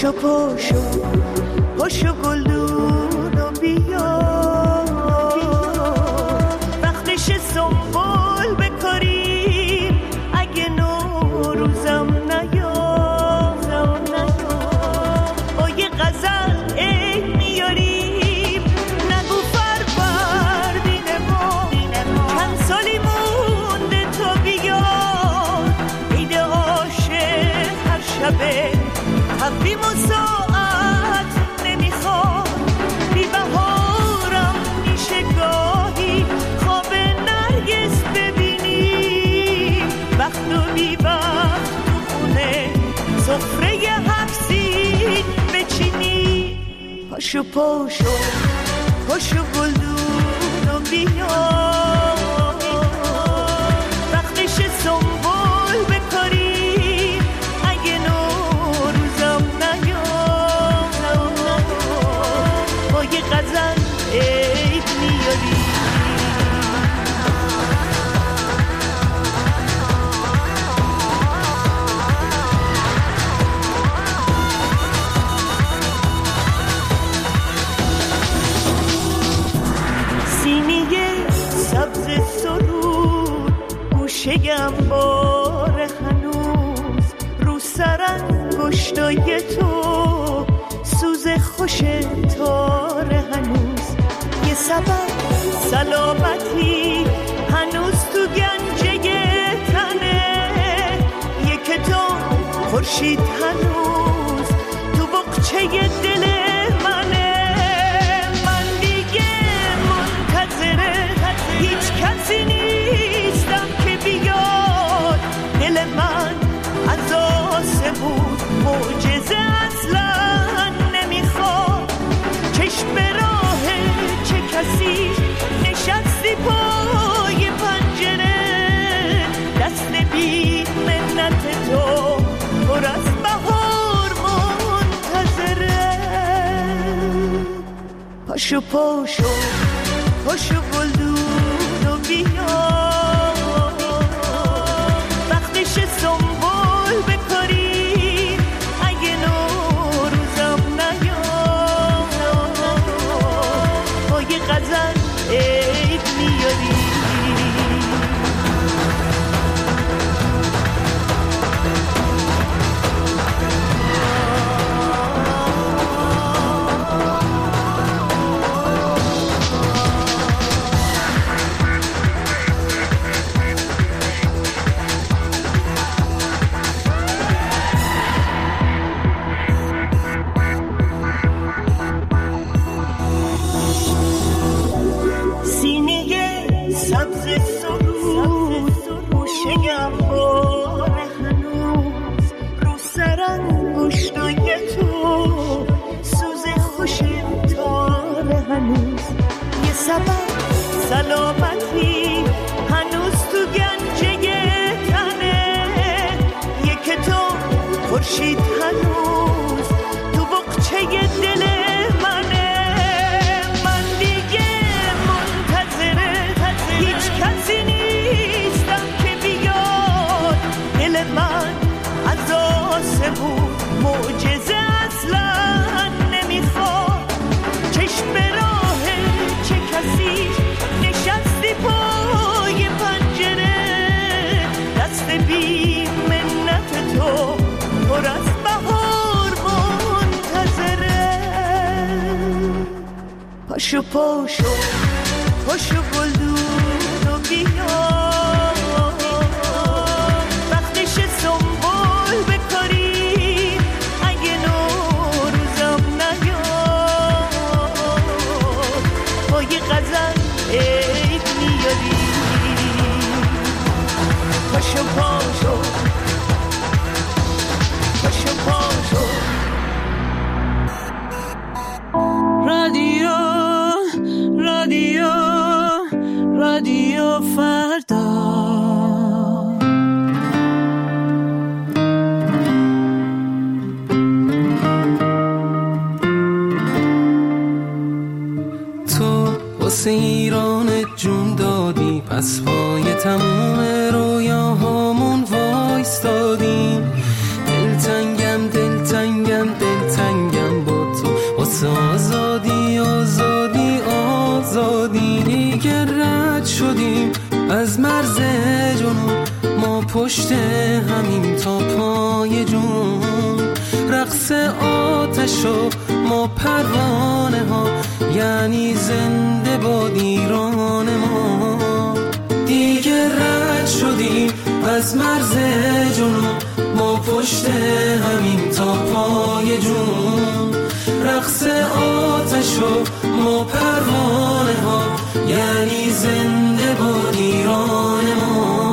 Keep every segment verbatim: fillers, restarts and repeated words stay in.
پاشو پاشو پاشو گلدونو بیا، وقتش سنبول بکاریم اگه نوروزم نیام با یه غزل عید میاریم، نگو فروردین ما چند سالی مونده تا بیاد عید عاشق هر شبه تقویم و ساعت نمیخواد، بی بهارم میشه گاهی خواب نرگس ببینی، وقت و بی وقت تو خونه سفره هفت سین بچینی. پاشو پاشو پاشو گلدونو بیا، وقتش سنبول بکاریم اگه نوروزم نیام با یه غزل عید میاری. سبز سرود گوشه‌ام باره هنوز، رو سر انگشتای تو سوز خوش تاره هنوز، یه سبب سلامتی هنوز تو گنجه تنه، یه کتاب خورشید هنوز تو بقچه دل منه، من دیگه منتظره هیچ کسی نیستم که بیاد، دل من از آسمون معجزه اصلا نمیخواد، چشم راه چه کسی نشستی پای پنجره، دست بی منت تو پر از بهار منتظره. پاشو پاشو پاشو گلدونو بیا، وقتش سنبول بکاریم اگه نوروزم نیام با یه غزل عید میاری. سلامتی هنوز تو گنجه تنه، یه کتاب خورشید هنوز تو بقچه دل منه، من دیگه منتظره هیچ کسی نیستم که بیاد، دل من از آسمون معجزه اصلا نمیخواد، چشم راه چه کسی نشستی پای پنجره، دست بی منت تو پر از بهار منتظره. پاشو پاشو پاشو گلدونو بیا، وقتش سنبول بکاریم اگه نوروزم نیام با یه غزل عید میاری. پاشو پاشو پاشو پاشو رادیو رادیو رادیو فردا. تو واسه ایران جون دادی، پس پای تموم رویاهامون وایستادیم، دلتنگم دلتنگم دلتنگم رد شدیم از مرز جنون، ما پشت همیم تا پای جون. رقص آتش و ما پروانه ها، یعنی زنده باد ایران ما. دیگه رد شدیم از مرز جنون، ما پشت همیم تا پای جون. رقص آتش و ما پروانه ها، یعنی زنده باد ایران ما.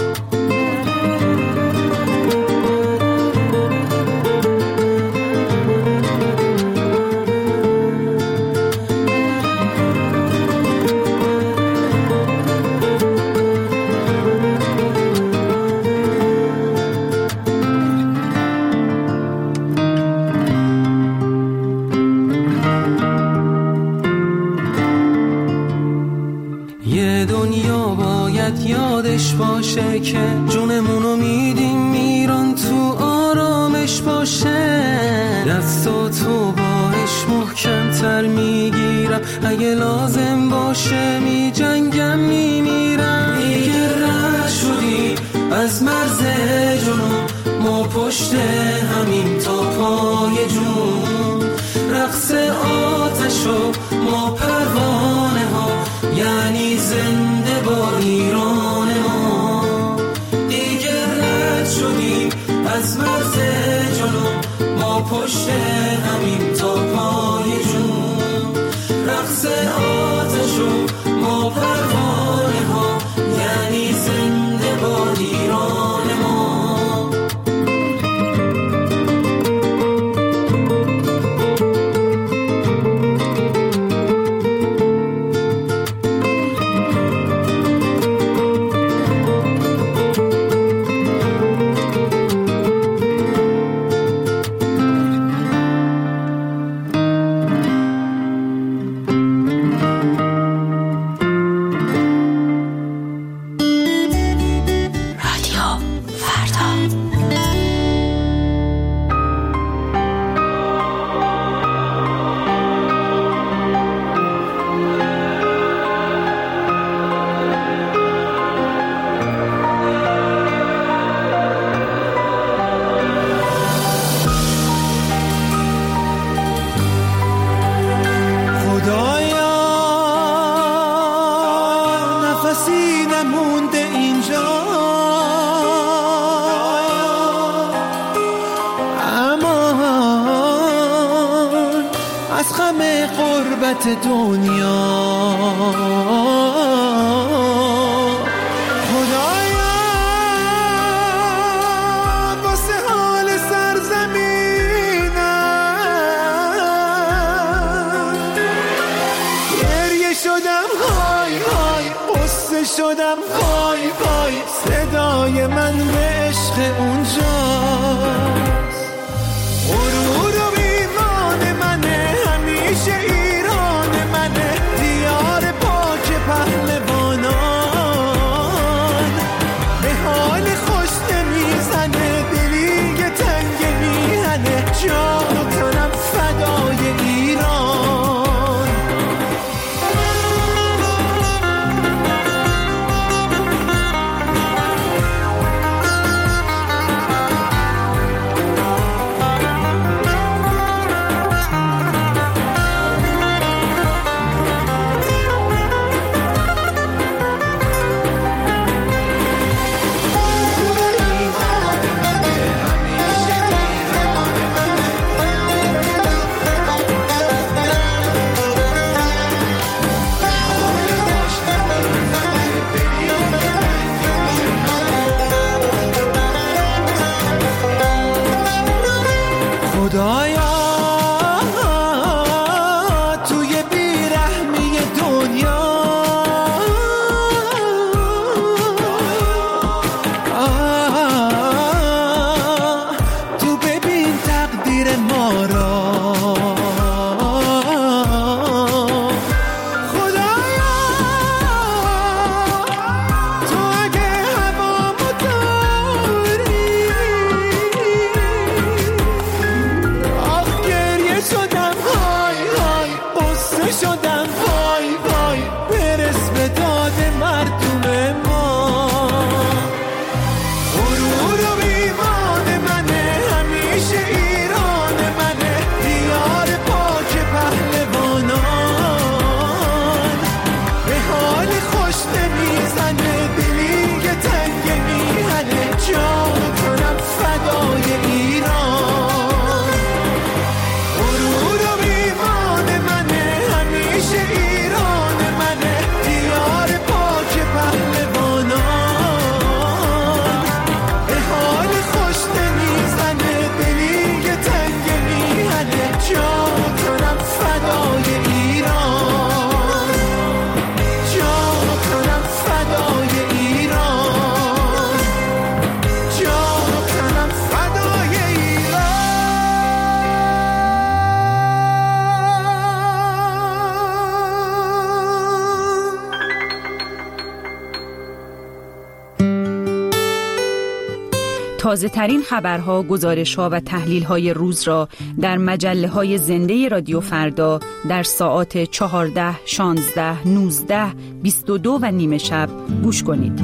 یادش باشه که جونمونو میدیم ایران، تو آرامش باشه. دستو تو باش محکم تر میگیرم، اگه لازم باشه می جنگم میمیرم. دیگه رد شدیم از مرز جنون، ما پشت همیم تا پای جون. رقص آتش و ما پروانه ها، یعنی زنده با ایران ما. دیگه رد شدیم از مرز جنون، ما پشت همیم تا پای جون. رقص آتش و ما پروانه ها، یعنی زنده با ایران ما. دنیا خدایا واسه حال سرزمینم گریه شدم های های، قصه شدم پای پای. صدای من به عشق اونجاست، غرور و ایمان منه همیشه پهلوانان. به حال خوش نمیزنه دلی که تنگ میهنه، جان و تنم فدای ایران. تازه ترین خبرها، گزارشها و تحلیل‌های روز را در مجله‌های زنده رادیو فردا در ساعات چهارده، شانزده، نوزده، بیست و دو و نیمه شب گوش کنید.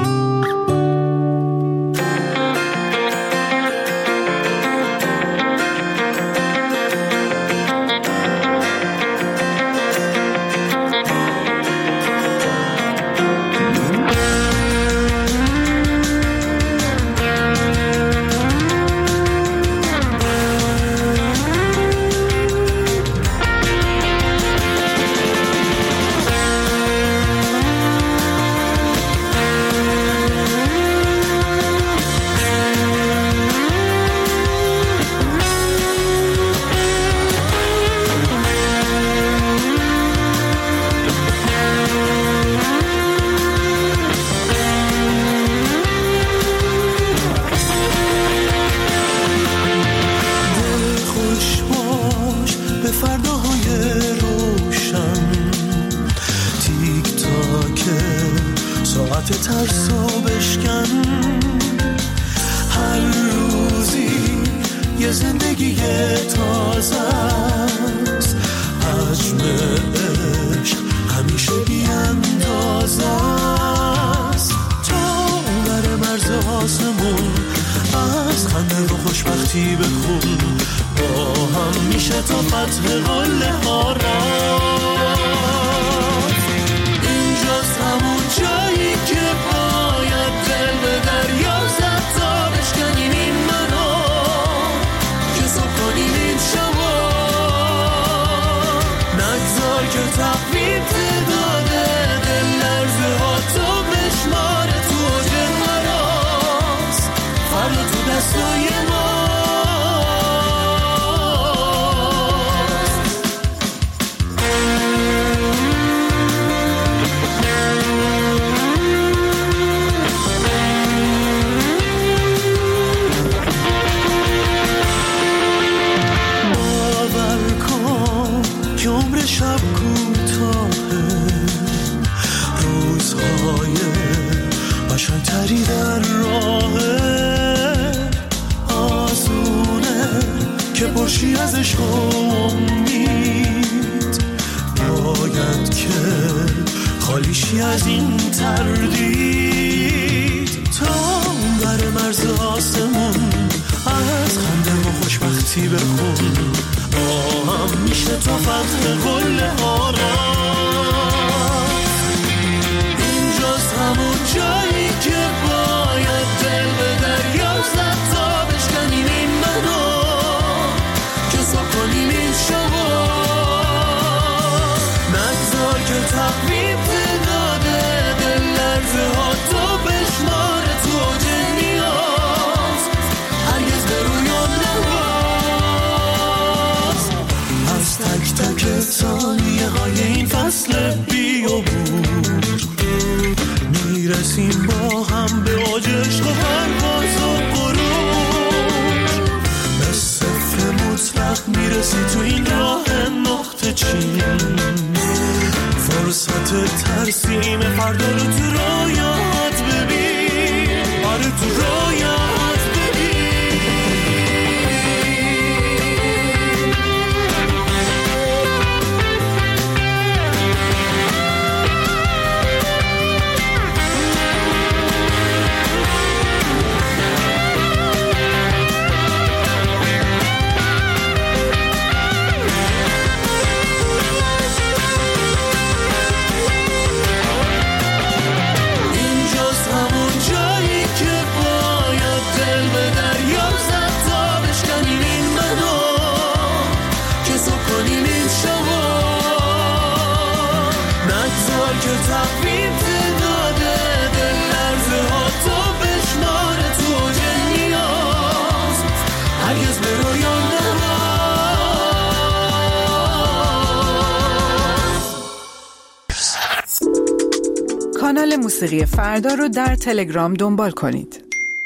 کانال موسیقی فردا رو در تلگرام دنبال کنید.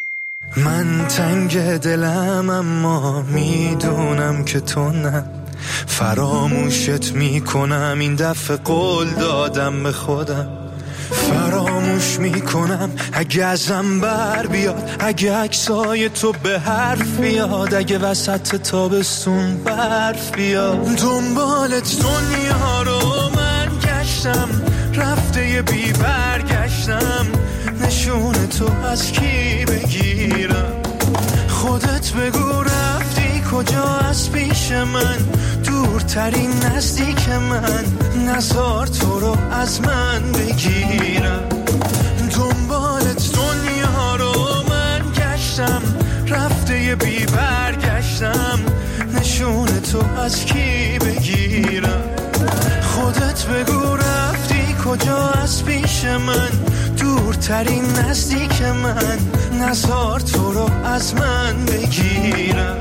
من تنگ دلم اما میدونم که تو نه، فراموشت میکنم این دفعه قول دادم به خودم، فراموش میکنم اگه ازم بر بیاد، اگه عکسای تو به حرف بیاد، اگه وسط تابستون برف بیاد. دنبالت دنیا رو من گشتم، رفته یه بی برگشتم، نشون تو از کی بگیرم؟ خودت بگو رفتی کجا از پیش من، دورترین نزدیک من، نزار تو رو از من بگیرم. دنبالت دنیا رو من گشتم، رفته یه بی برگشتم، نشون تو از کی بگیرم؟ خودت بگو رفتی کجا از پیش من، دورترین نزدیک من، نزار تو رو از من بگیرم.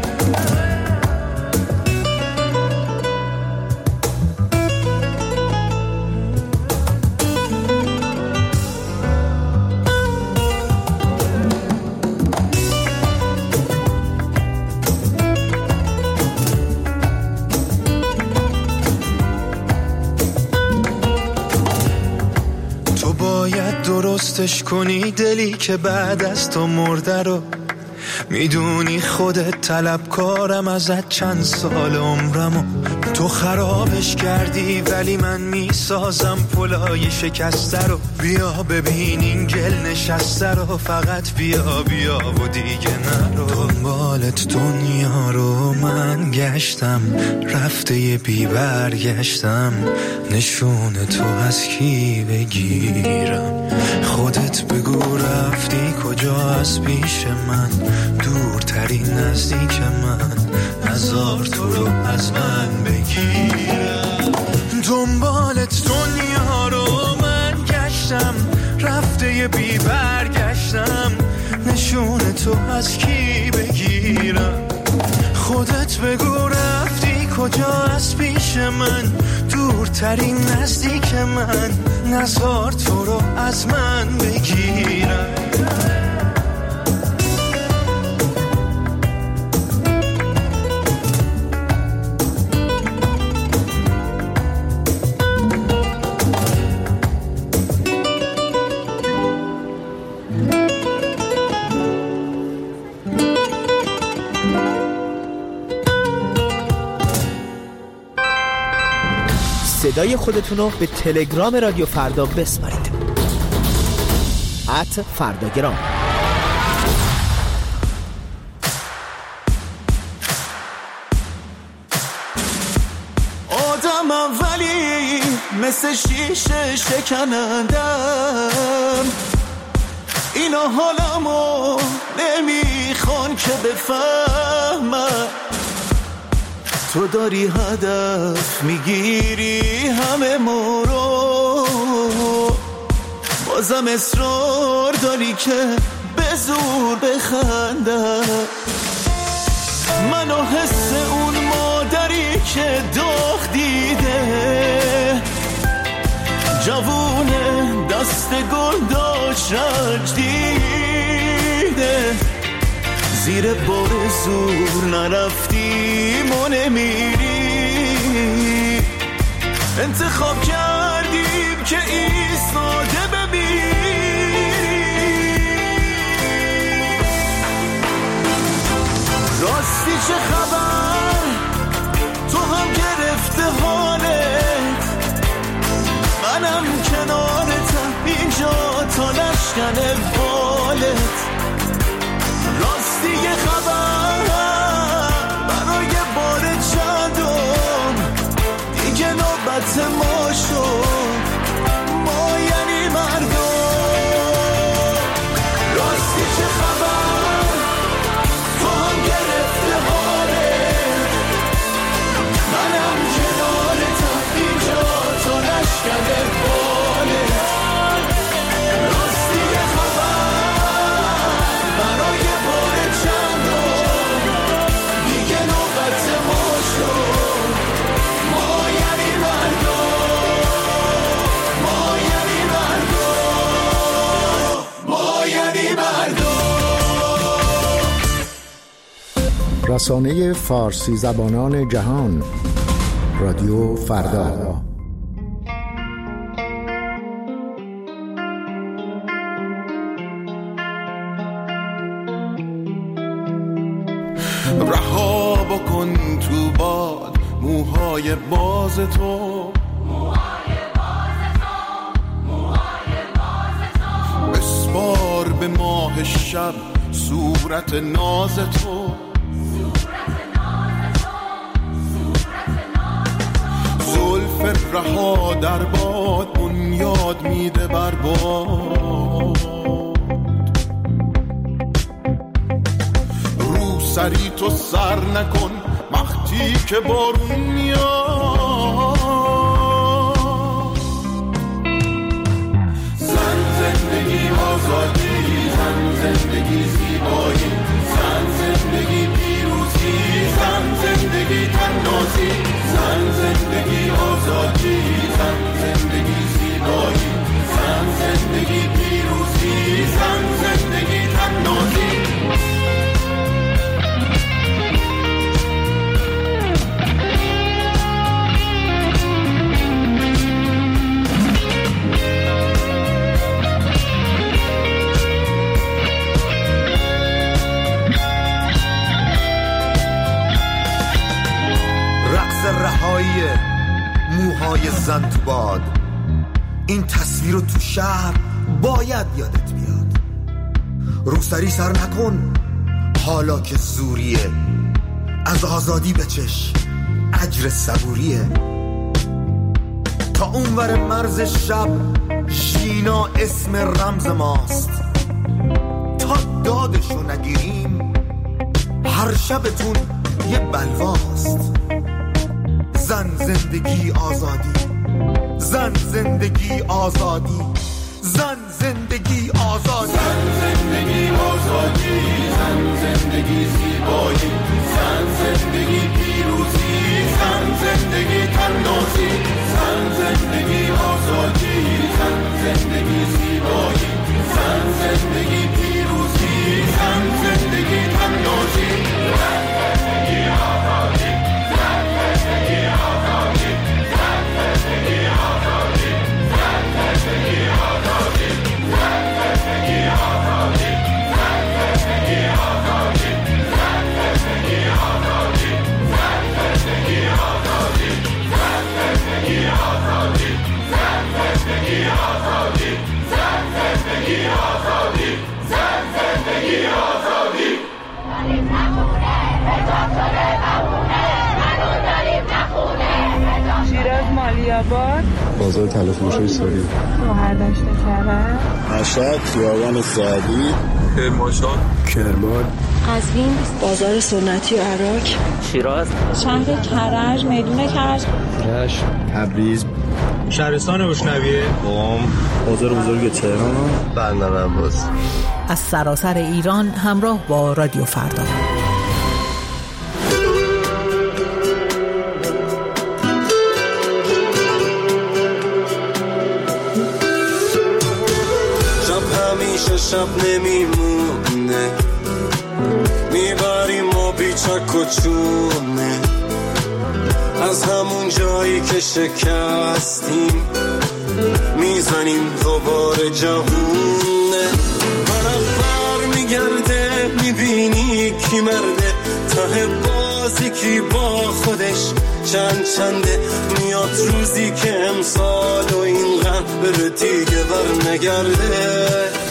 درستش کنی دلی که بعد از تو مرده رو، میدونی خودت طلبکارم ازت چند سال عمرمو. تو خرابش کردی ولی من میسازم پلای شکسته رو. بیا ببین این گل نشسته رو، فقط بیا بیا و دیگه نرو. دنبالت دنیا رو من گشتم، رفته یه بی برگشتم، نشون تو از کی بگیرم؟ خودت بگو رفتی کجا از پیش من، دورترین نزدیک من، نزار تو رو از من بگیرم. دنبالت دنیا رو من گشتم، رفته یه بی برگشتم، نشون تو از کی بگیرم؟ خودت بگو رفتی کجا از پیش من، دورترین نزدیک من، نزار تو رو از من بگیرم. صدای خودتون رو به تلگرام رادیو فردا بسپارید. ات فرداگرام. آدمم ولی مثل شیشه شکنندم، اینا حالمو نمیخوان که بفهمم. تو داری هدف میگیری همه ما رو، بازم اصرار داری که به زور بخندم. منو حس اون مادری که داغ دیده، جوونه دست گل داشت رنج دیده، زیر بار زور نرفتیم و نمیری. انتخاب کردیم که ایستاده بمیری. راستی چه خبر؟ تو هم گرفته حالت، منم کنارتم اینجا تا نشکن بالت. راستی یه خبر برای بار چندم، دیگه نوبت ما شد، ما یعنی مردم. راستی چه خبر؟ تو هم گرفته حالت، منم کنارتم اینجا تا نشکن بالت. راستی یه خبر برای بار چندم، دیگه نوبت ما شد، ما یعنی مردم، ما یعنی مردم، ما یعنی مردم. رسانه فارسی زبانان جهان، رادیو فردا. رها بکن تو باد موهای باز تو، بسپار به ماه شب صورت ناز تو، زلف رها در باد بنیاد میده بر باد، رو سری تو سر نکن وقتی که بارون میاد، زن زندگی آزادی، زن زندگی زیبایی، زن زندگی پیروزی، زن زندگی تنازی، زن زندگی آزادی، زن زندگی زیبایی، زن زندگی پیروزی، زن زندگی تنازی. رهایی موهای زن تو باد، این تصویر رو تو شهر باید یادت بیاد. روسری سر نکن حالا که زوریه، از آزادی بچش اجر صبوریه. تا اونور مرز شب ژینا اسم رمز ماست، تا دادشو نگیریم هر شبتون یه بلواست. زن زندگی آزادی، زن زندگی آزادی، زن زندگی آزادی، زن زندگی آزادی، زن زندگی زیبایی، زن زندگی پیروزی، زن زندگی تنازی، زن زندگی آزادی، زن زندگی زیبایی، زن زندگی پیروزی، زن زندگی تنازی، زن زندگی آزادی، زن زندگی آزادی، زن زندگی آزادی، زن زندگی آزادی، زن زندگی آزادی، زن زندگی آزادی، زن زندگی آزادی، زن زندگی آزادی، زن زندگی آزادی، زن زندگی آزادی، زن زندگی آزادی، زن زندگی آزادی. داریم نخونه حجاب شده بمونه، هنوز داریم نخونه. شیراز مالی‌آباد، بازار تلفروشی ساری، شهردشت کرج، مشهد خیابان سعدی، کرمانشاه، کرمان، قزوین، بازار سنتی و عراق، شیراز، شهر کرج، میدون کرج، رشت، تبریز، شهرستان روشنویه، قم، بازار بزرگ تهران، بندر عباس. از سراسر ایران همراه با رادیو فردا. شب همیشه شب نمیمونه، میبریم ما بیچک و چونه، از همون جایی که شکستیم میزنیم دوباره جوونه. طرف بر میگرده میبینی کی مرده، ته بازی کی با خودش چند چنده. میاد روزی که امسال و این غم بره دیگه بر نگرده.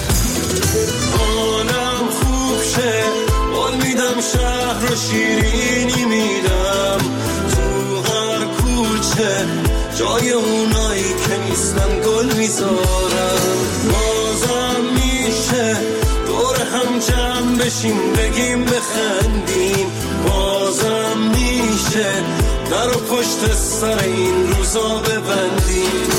حالم خوب شه قول میدم، شهر رو شیرینی میدم، تو هر کوچه جای اونایی که نیستن گل میذارم. بازم میشه دور هم جمع بشیم بگیم بخندیم، بازم میشه در و پشت سر این روزا ببندیم.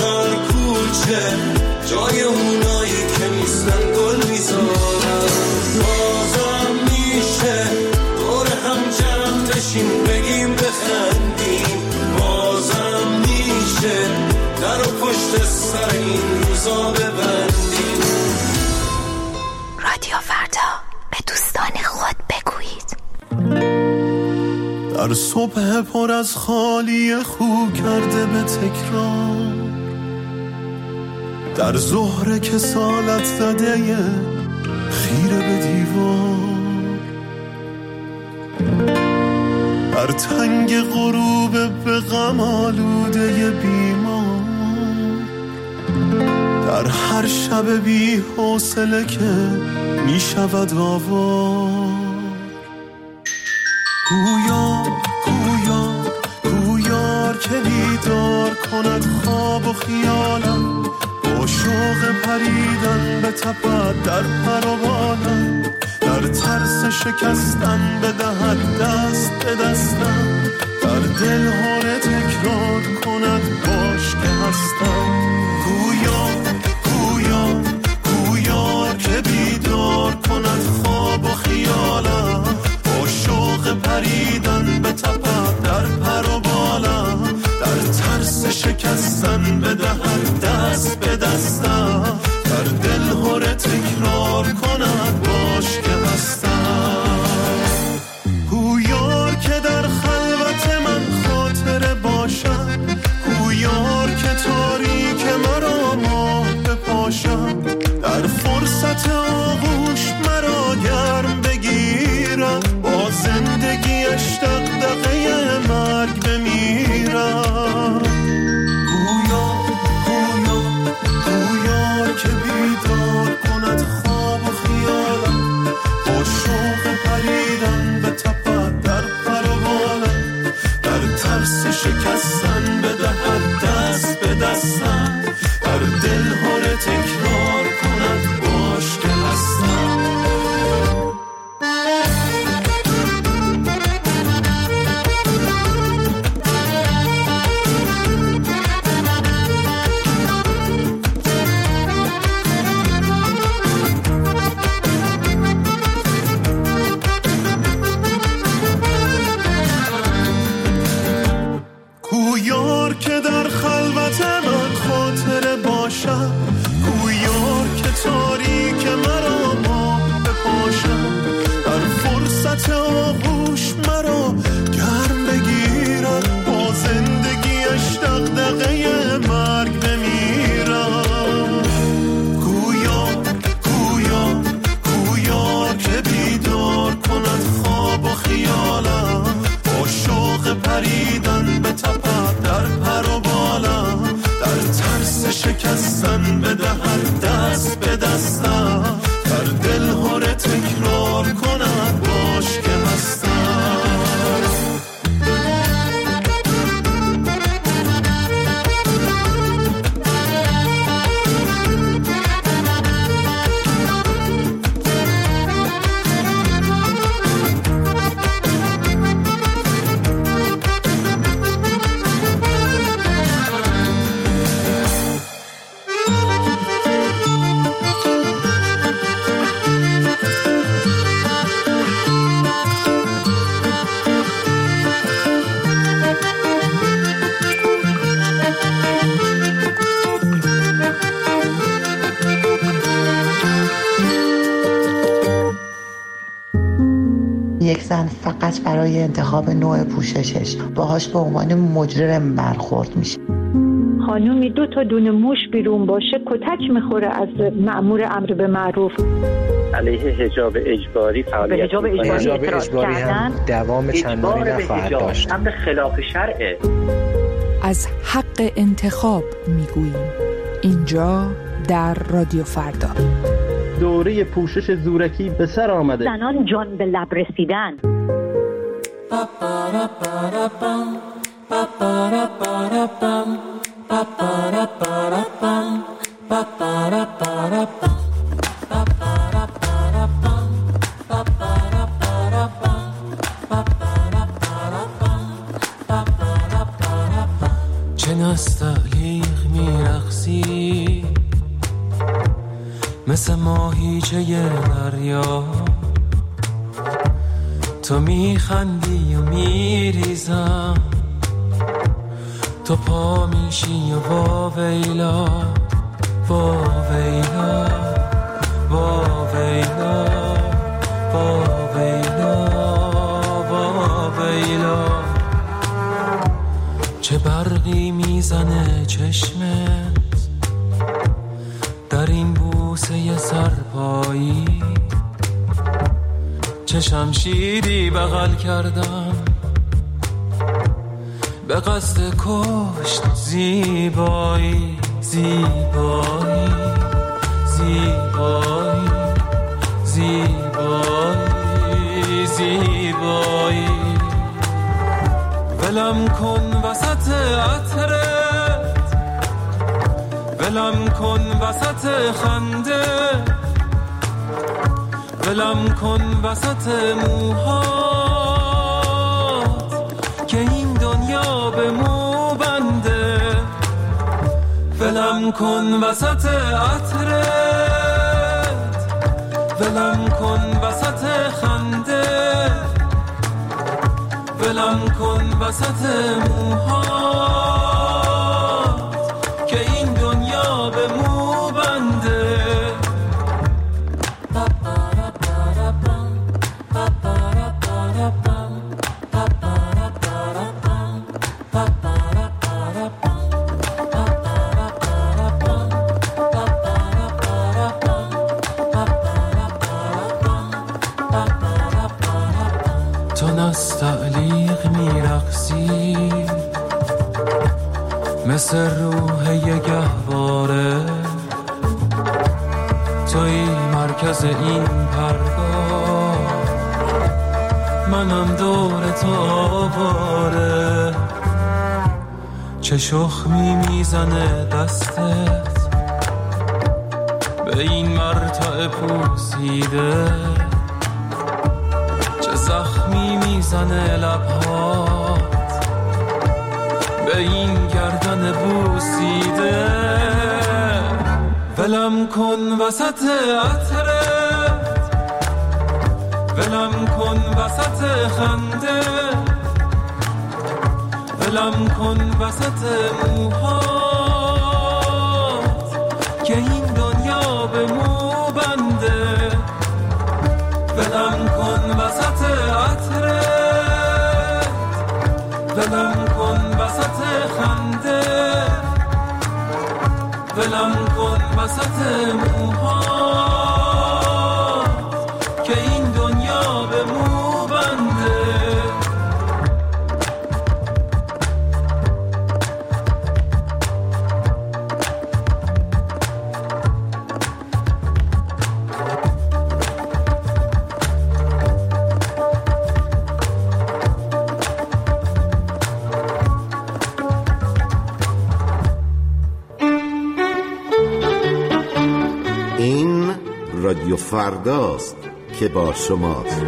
جای اونایی که نیستن گل میذارم. در صبح پر از خالی خو کرده به تکرار، در ظهر کسالت زده خیره به دیوار، در تنگ غروب به غم آلوده بیمار، در هر شب بی حوصله که می شود آوار. گویا گویا گویار که بیدار کند خواب و خیالم، با شوق پریدن به تپد در پر و بالم، در ترس شکستن بدهد دست به دستم، در دل هاره تکرار کند باش که هستم. گویا گویا گویار که بیدار کند خواب و خیالم، با شوق پریدن به تپد در پر و بالم، در ترس شکستن بدهد دست به دستم، در دل هاره تکرار کند باش که هستم. گویار که در خلوت من خاطره باشم، گویار که تاریک مرا ماه بپاشم، در فرصت آغوش مرا گرم بگیرم، با زندگیش دغدغه مرگ بمیرم. گویا گویا گویار که بیدار کند خواب و خیالم، با شوق پریدن به تپد در پر و بالم، در ترس شکستن بدهد دست به دستم، در دل هاره تکرار کند باش که هستم. گویار که در خلوت من خاطره باشم، گویار که تاریک مرا ماه بپاشم، در فرصت آغوش مرا گرم بگیرم، با زندگیش دغدغه مرگ بمیرم. گویا گویا گویار که بیدار کند خواب و خیالم، با شوق پریدن به تپد در پر و بالم، در ترس شکستن بدهد دست به دستم، در دل هاره تکرار کند باش که هستم. یک زن فقط برای انتخاب نوع پوششش باهاش به عنوان مجرم برخورد میشه. خانومی دو تا دونه موش بیرون باشه کتک میخوره از مأمور امر به معروف. علیه حجاب اجباری فعالیت حجاب اجباری, حجاب اجباری هم دوام چندانی نخواهد داشت. امر خلاف شرعه. از حق انتخاب میگوییم اینجا در رادیو فردا. دوره پوشش زورکی به سر آمده. زنان جان به لب رسیدن. چه نستعلیق میرقصی مثل ماهیچه دریا، تو میخندی و میریزم، تو پا میشی و واویلا واویلا واویلا واویلا واویلا. میزنه چشمت در این بوسه سرپایی، چه شمشیری بغل کردم به قصد کشت زیبایی، زیبایی زیبایی زیبایی زیبایی. ولم کن وسط عطرت، ولم کن وسط خنده، ولم کن وسط موهات که این دنیا به مو بنده. ولم کن وسط عطرت، ولم کن وسط خنده، ولم کن وسط موهات که این دنیا به مو بنده. نستعلیق میرقصی مثل روح یه گهواره، توی مرکز این پرگاه، منم دور تو آواره. چه شخمی میزنه دستت به این مرتع پوسیده، زخمی میزنه لبهات به این گردن بوسیده. ولم کن وسط عطرت، ولم کن وسط خنده، ولم کن وسط موهات که این دنیا به مو بنده. ولم کن وسط عطرت، ولم کن وسط خنده، ولم کن وسط موهات که این دنیا به مو بنده. رادیو فرداست که با شماست.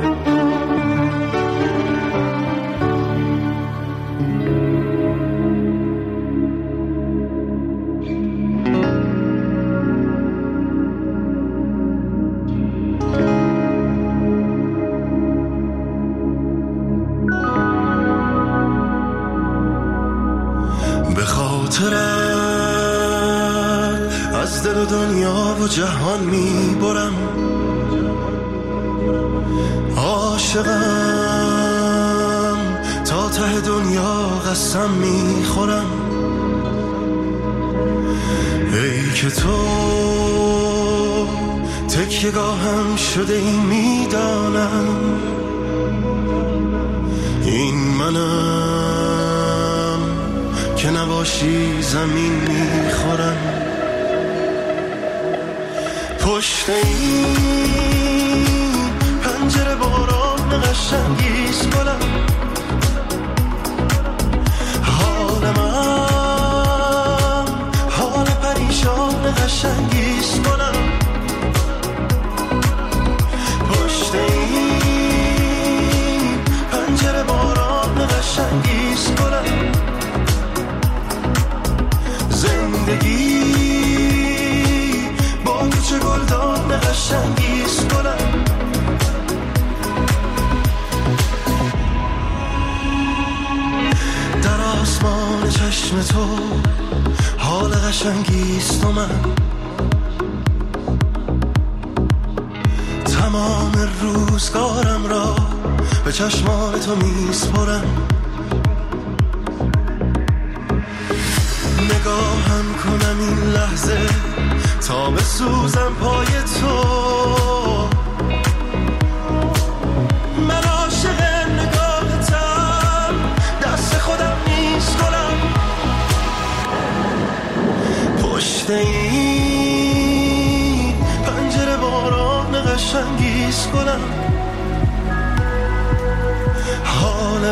به خاطرت از دل و دنیا و جهان میبرم، عاشقم تا ته دنیا قسم میخورم. ای که تو تکیه‌گاهم شده این میدانم، این منم که نباشی زمین میخورم. پشت این پنجره باران قشنگیست گلم، حال من حال پریشان قشنگیست گلم. پشت این پنجره باران قشنگیست گلم. زندگی با تو چه گلدان قشنگیست گلم. در آسمان چشم تو حال قشنگیست و من تمام روزگارم را به چشمان تو میسپرم. کنم این لحظه تا بسوزم پای تو. من عاشق نگاهتم، دست خودم نیست کنم. پشت این پنجره باران قشنگیز کنم. حال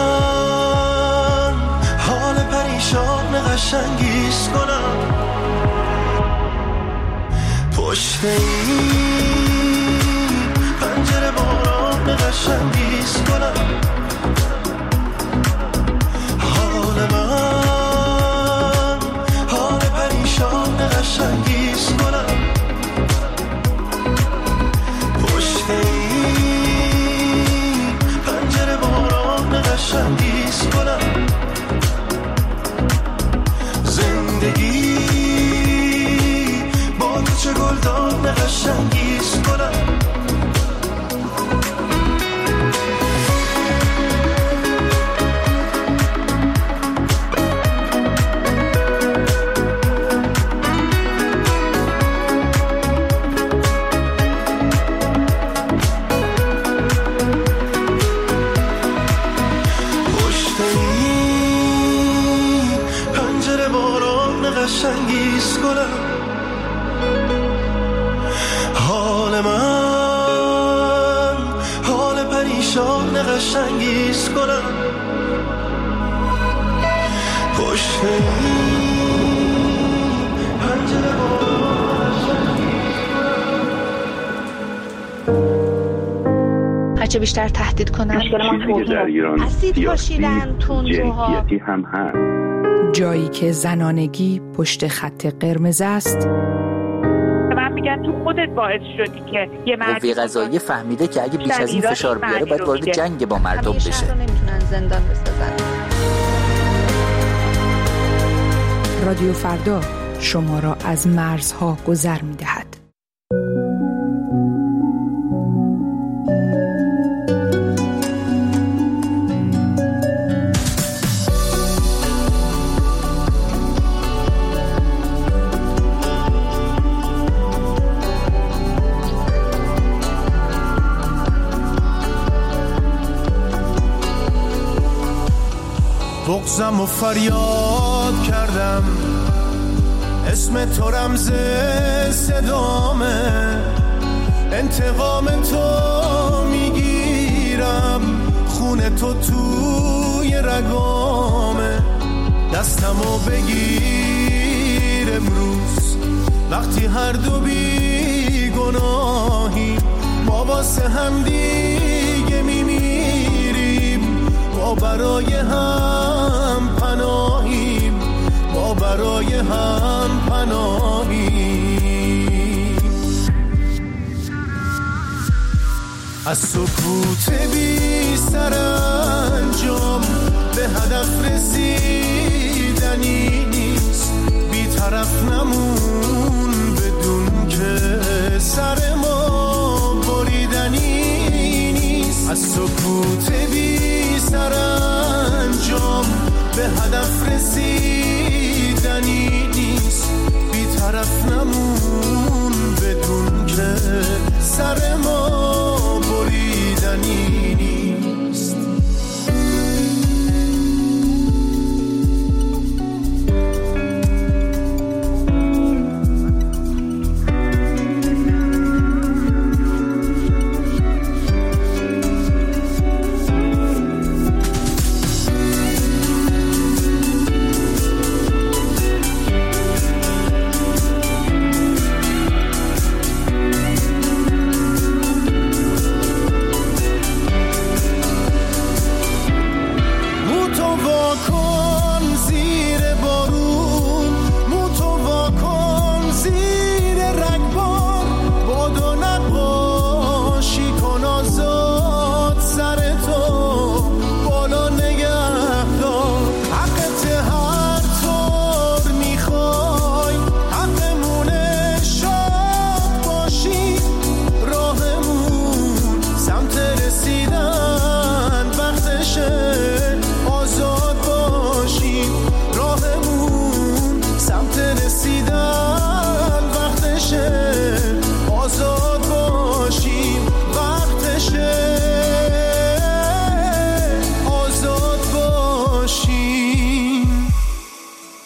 من حال پریشان قشنگیز کنم. پشت این پنجره باران قشنگیز کنم. حال من حال پریشان قشنگیز کنم. پشت این پنجره باران قشنگیز کنم. زندگی با تو چه گلدان قشنگیز کنم. قشنگیز کنم. حال من حال پریشان قشنگیز کنم. پشت پنجره هرچه بیشتر تهدید کنن چیزی که در ایران اسید پاشیدن تندروها جنسیتی هم هست. جایی که زنانگی پشت خط قرمز است. من میگم تو خودت باعث شدی که یه مرد قوه قضاییه فهمیده که اگه بیش از این فشار بیاره باید وارد جنگ با مردم بشه. همیشه نمیتونن زندان بسازن. رادیو فردا شما را از مرزها گذر میدهد. بغضم و فریاد کردم، اسم تو رمز صدامه، انتقام تو میگیرم، خون تو توی رگامه. دستمو بگیر امروز وقتی هر دو بی گناهیم، ما واسه هم دیگه میمیریم، ما برای هم پناهیم، ما برای هم پناهیم. از سکوت بی سرانجام به هدف رسیدنی نیست، بی طرف نمون بدون که سر ما بریدنی نیست. از سکوت بی سرانجام به هدف رسیدنی نیست، بی طرف نمون بدون که سر ما بریدنی نیست.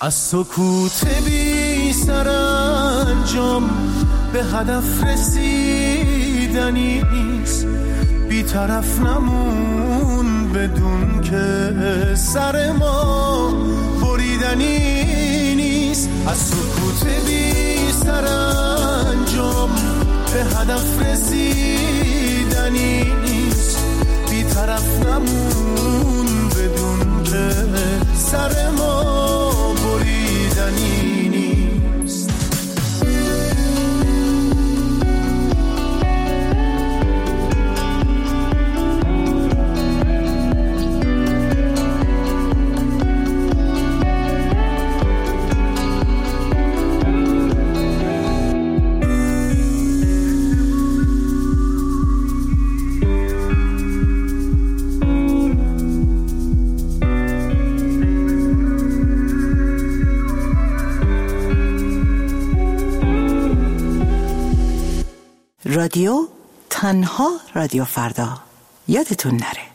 از سکوت بی سرانجام به هدف رسیدنی نیست، بی طرف نمون بدون که سر ما بریدنی نیست. از سکوت بی سرانجام به هدف رسیدنی نیست، بی طرف نمون بدون که سر ما بریدنی نیست. رادیو تنها رادیو فردا، یادتون نره.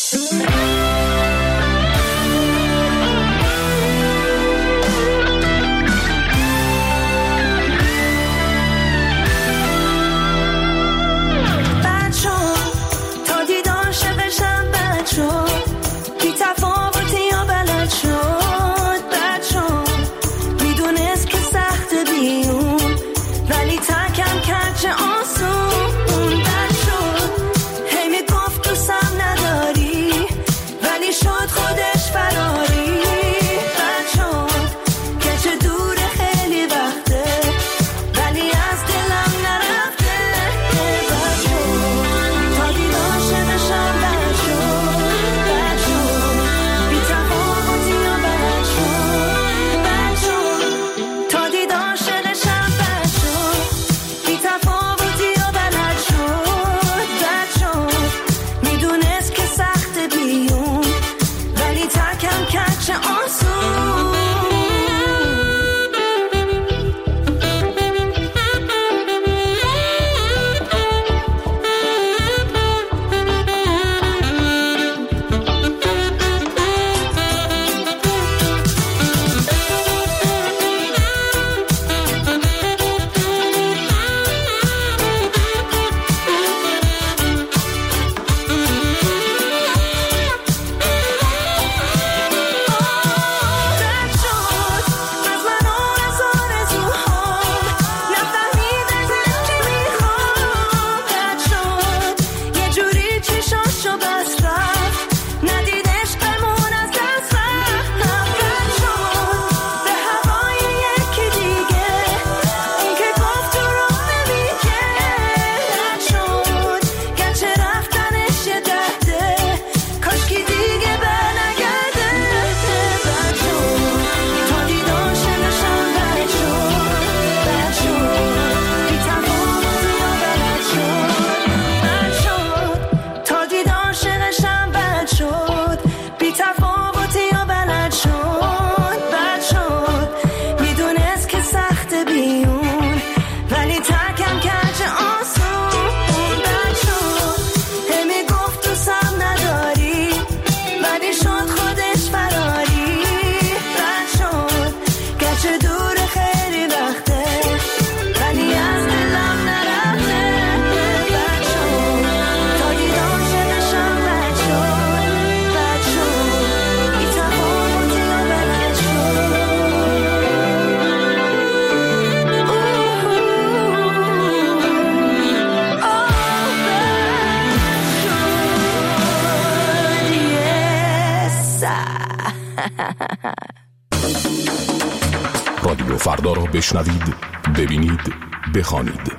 رادیو فردا را بشنوید، ببینید، بخوانید.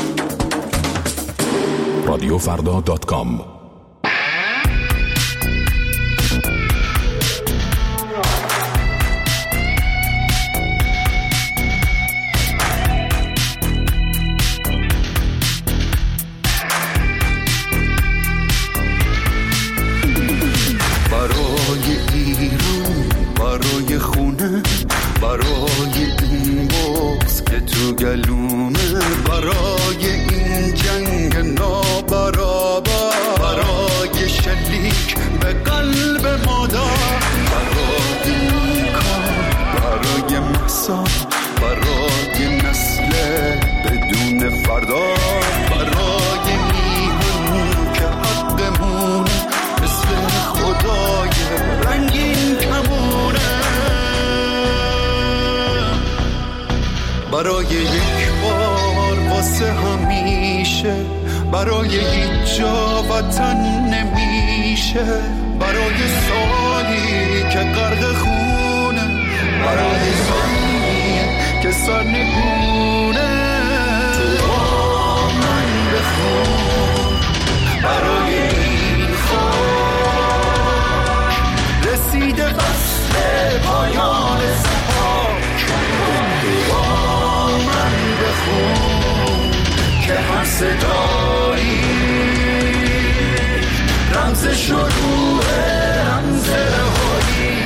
رادیو فردا دات کام. برای ایران، برای خونه، برای این بغض که تو گلومه، برای این جنگ نابرابر، برای شلیک به قلب مادر، برای این کار، برای برای یک بار واسه همیشه، برای هیچ جا وطن نمیشه، برای سالی که غرق خونه، برای سالی که سر نگونه، تو با من بخون برای این خاک رسیده فصل پایان سحاک، تو با من بخون که هر صدایی رمز شروع رمز رهایی.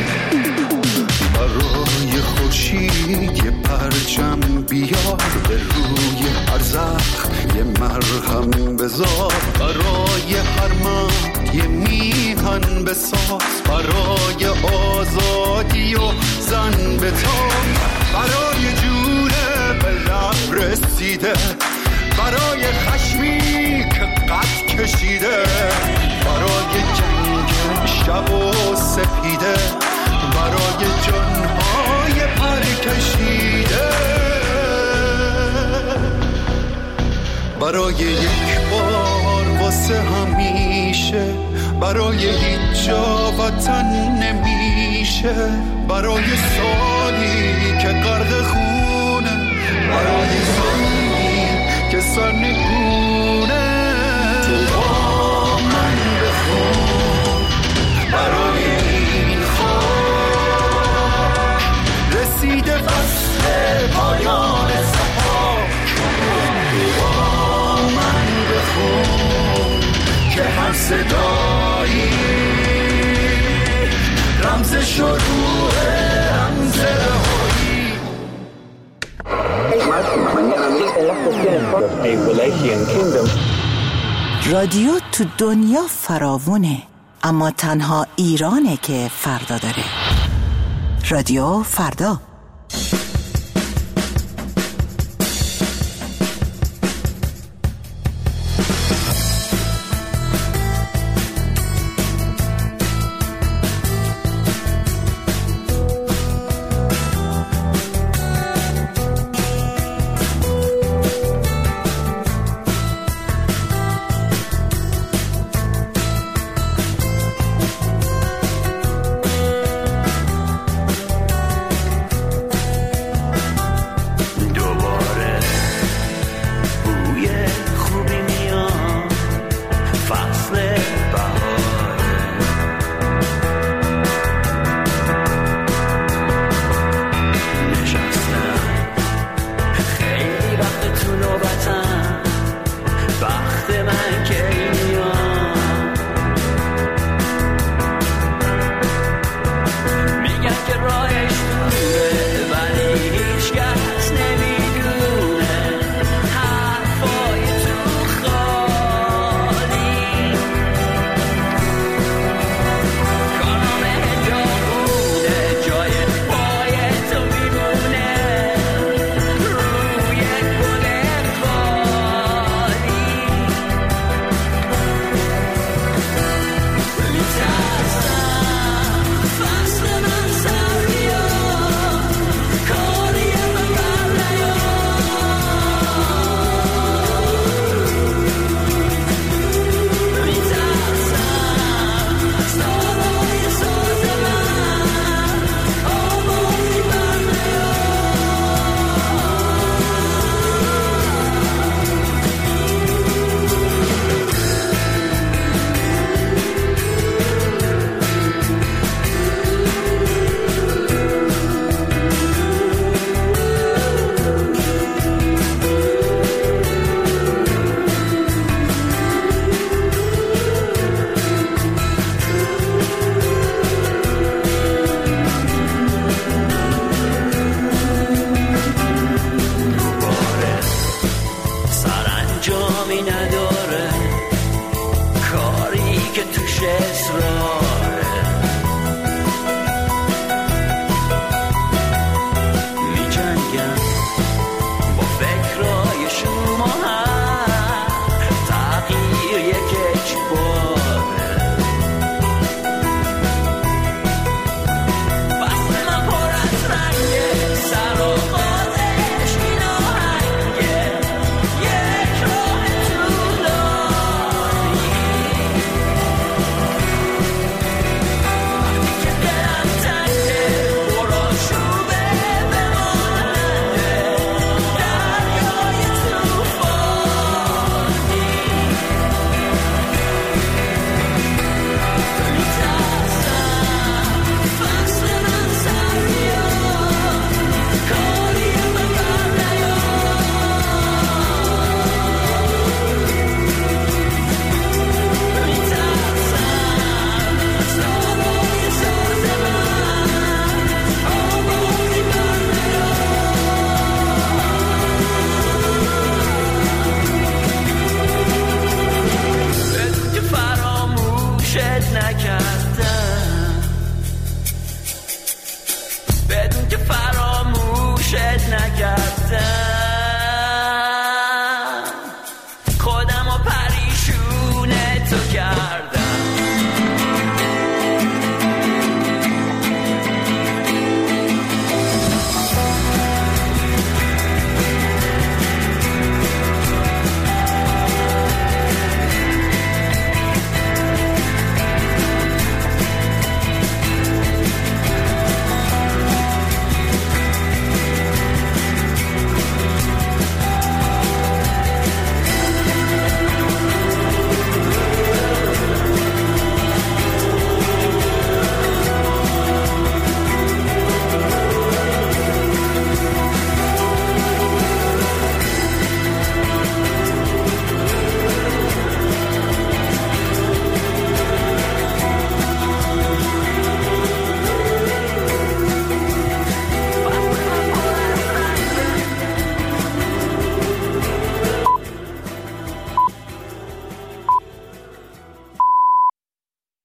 برای خورشید یه پرچم بیار، به روی هر زخم یه مرهم بذار، برای هر مرد یه میهن بساز، برای آزادی و زن بتاب، برای جونه به لب رسیده، برای خشمی که قد کشیده، برای جنگ شب و سپیده، برای جانهای پر کشیده، برای یک بار واسه همیشه، برای هیچ جا وطن نمیشه، برای سالی که غرق خونه، برای سالی که سر نگونه، تو با من بخون برای این خاک رسیده فصل پایان سحاک، تو با من بخون که هر صدایی رمز شروع رمز رهایی. رادیو تو دنیا فراوونه، اما تنها ایرانه که فردا داره. رادیو فردا. ولت نکرد